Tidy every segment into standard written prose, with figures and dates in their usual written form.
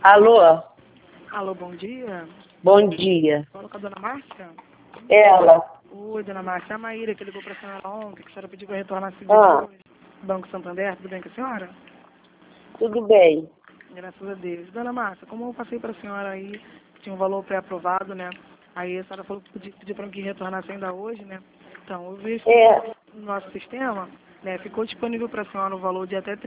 Alô? Alô, bom dia. Bom dia. Fala com a dona Márcia? Ela. Oi, dona Márcia. É a Maíra que ligou para a senhora ontem, que a senhora pediu para retornar a segunda hoje. Banco Santander, tudo bem com a senhora? Tudo bem. Graças a Deus. Dona Márcia, como eu passei para a senhora aí, que tinha um valor pré-aprovado, né? Aí a senhora falou que pediu para que retornasse ainda hoje, né? Então, eu vi no nosso sistema, né? Ficou disponível para a senhora o valor de até R$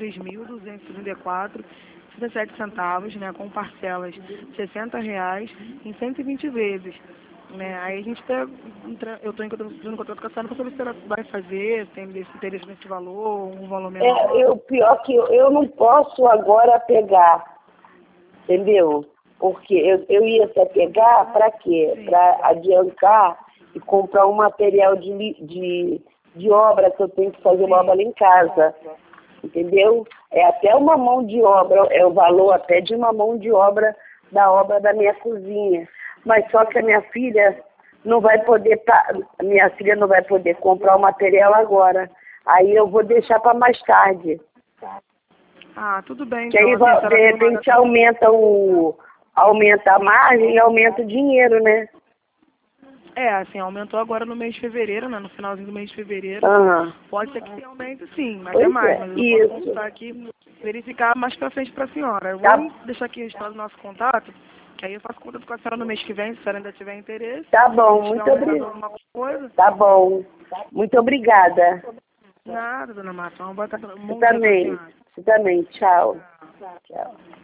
3.234,17 né? Com parcelas de R$ 60 em 120 vezes. Né? Aí a gente eu estou entrando em contato com a senhora para saber se ela vai fazer, se tem esse interesse nesse valor, um valor menor. Pior que eu não posso agora pegar, entendeu? Porque eu ia até pegar para quê? Para adiantar e comprar um material de obra, que eu tenho que fazer uma obra lá em casa, entendeu? É até uma mão de obra, é o valor até de uma mão de obra da obra da minha cozinha. Mas só que a minha filha não vai poder, minha filha não vai poder comprar o material agora. Aí eu vou deixar para mais tarde. Ah, tudo bem. Que aí, de repente, aumenta a margem e aumenta o dinheiro, né? Assim, aumentou agora no mês de fevereiro, né? No finalzinho do mês de fevereiro. Pode ser que aumente sim, mas é mais. Mas eu posso consultar aqui, verificar mais pra frente pra senhora. Eu vou deixar aqui registrado o nosso contato, que aí eu faço contato com a senhora no mês que vem, se a senhora ainda tiver interesse. Tá bom, muito obrigada. Tá bom. Muito obrigada. Nada, dona Márcia. Uma boa tarde. Você também. Tchau. Tchau.